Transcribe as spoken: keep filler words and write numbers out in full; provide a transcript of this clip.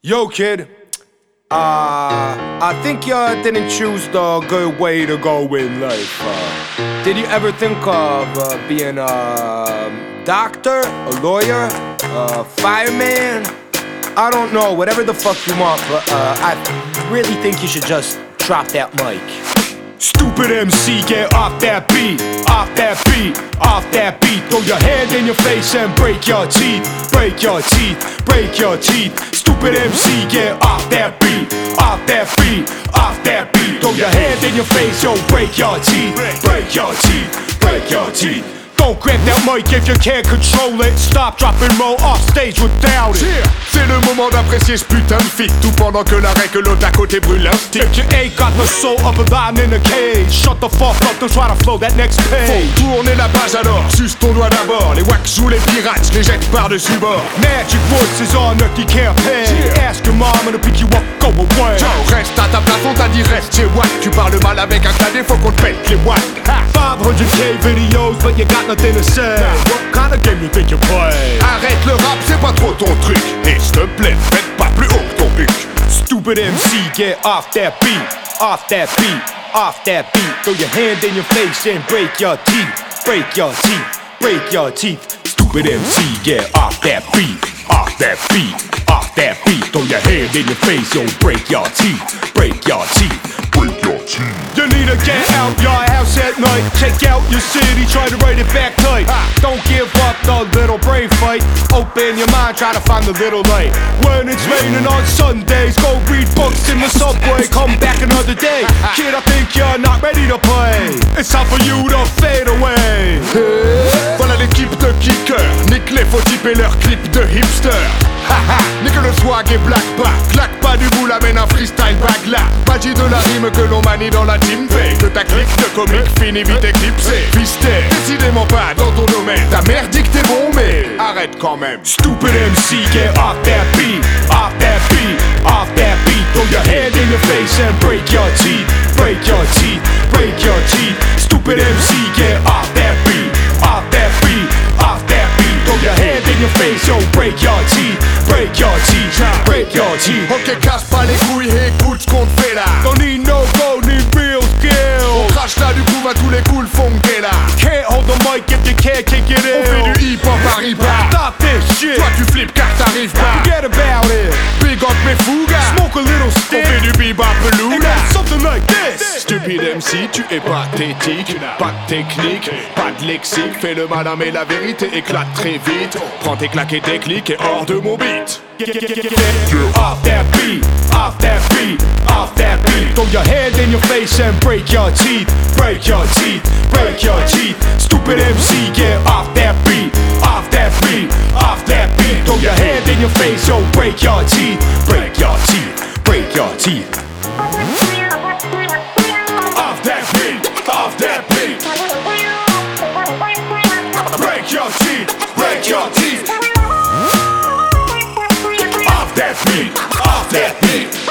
Yo, kid. Uh, I think you didn't choose the good way to go in life. Uh, did you ever think of uh, being a doctor, a lawyer, a fireman? I don't know, whatever the fuck you want, but uh, I really think you should just drop that mic. Stupid M C, get off that beat, off that beat, off that beat. Throw your hand in your face and break your teeth, break your teeth, break your teeth. Stupid M C, get off that beat, off that beat, off that beat. Throw your hand in your face, yo, break your teeth, break your teeth, break your teeth. Don't grab that mic if you can't control it. Stop, drop and roll off stage without it. Yeah. C'est le moment d'apprécier ce putain de feat. Tout pendant que l'arrêt que l'autre à côté brûle un stick. If you ain't got the soul of a lion in a cage, shut the fuck up, don't try to flow that next page. Faut tourner la page alors, suce ton doigt d'abord. Les wacks jouent les pirates, les jettent par-dessus bord. Magic voices on earth, you can't pay. Yeah. Ask your mom to pick you up, go away. Ciao, reste à ta place, on t'a dit reste chez wack. Tu parles mal avec un cadet, faut qu'on te pète les watts. five hundred K videos, but you got nothing to say. What kind of game you think you play? Arrête le rap, c'est pas trop ton truc. Et s'il te plaît, faites pas plus haut que ton huc. Stupid M C, get off that beat, off that beat, off that beat. Throw your hand in your face and break your teeth, break your teeth, break your teeth. Stupid M C, get off that beat, off that beat, off that beat. Throw your hand in your face, yo, break your teeth, break your teeth, break your teeth. You need to get out your house at night, check out your city, try to write it back tight. Don't give up the little brain fight, open your mind, try to find the little light. When it's raining on Sundays, go read books in the subway, come back another day. Kid, I think you're not ready to play, it's time for you to fade away. Voilà l'équipe de kickers, nique les faux types et leurs clips de hipster. Haha, nique le swag et black bas, claque pas du bout, amène un freestyle back là. Magie de la rime que l'on manie dans la team fait que ta clique de comique finit vite éclipsée. Fisté, décidément pas dans ton domaine. Ta mère dit que t'es bon mais arrête quand même. Stupid M C, get off that beat, off that beat, off that beat. Throw your hand in your face and break your teeth, break your teeth, break your teeth. Stupid M C, get off that beat, off that beat, off that beat. Throw your hand in your face, yo, break your teeth, break your teeth, break your teeth. Ok, casse pas les couilles et écoute ce qu'on te fait là. Don't need no gold, need real skill. On crache là du coup à tous les coups le funk est là. Can't hold the mic if you can't kick it in. On fait du hip hop à ripa. Stop this shit. Toi tu flippes car t'arrives pas. Forget about it. Big up mes fougas. Smoke a little stick. On fait du bebop It below. goes something like this. Stupide M C, tu es pathétique. Pas de technique, pas de lexique. Fais le malin mais la vérité éclate très vite. Prends tes claques et tes clics et hors de mon beat. Get, get, get, get, get off that beat, off that beat, off that beat. Throw your hand in your face and break your teeth, break your teeth, break your teeth. Stupid M C, get off that beat, off that beat, off that beat. Throw your hand in your face, yo, break your teeth, break your teeth, break your teeth. Off that beat, off that beat. Break your teeth, break your teeth. Off that beat, off that beat.